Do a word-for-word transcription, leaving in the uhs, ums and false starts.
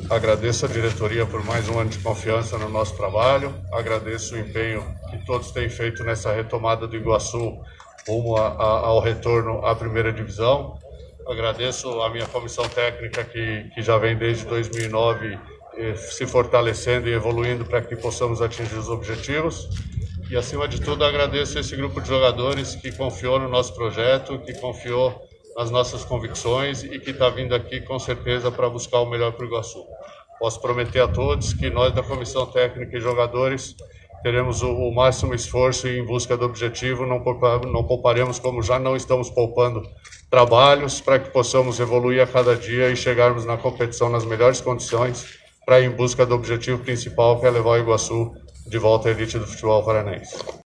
agradeço a diretoria por mais um ano de confiança no nosso trabalho, agradeço o empenho que todos têm feito nessa retomada do Iguaçu rumo a, a, ao retorno à primeira divisão. Agradeço a minha comissão técnica que, que já vem desde dois mil e nove eh, se fortalecendo e evoluindo para que possamos atingir os objetivos. E, acima de tudo, agradeço esse grupo de jogadores que confiou no nosso projeto, que confiou nas nossas convicções e que está vindo aqui, com certeza, para buscar o melhor para o Iguaçu. Posso prometer a todos que nós, da comissão técnica e jogadores, teremos o, o máximo esforço em busca do objetivo, não, poupa, não pouparemos, como já não estamos poupando, trabalhos para que possamos evoluir a cada dia e chegarmos na competição nas melhores condições para ir em busca do objetivo principal, que é levar o Iguaçu de volta à elite do futebol paranaense.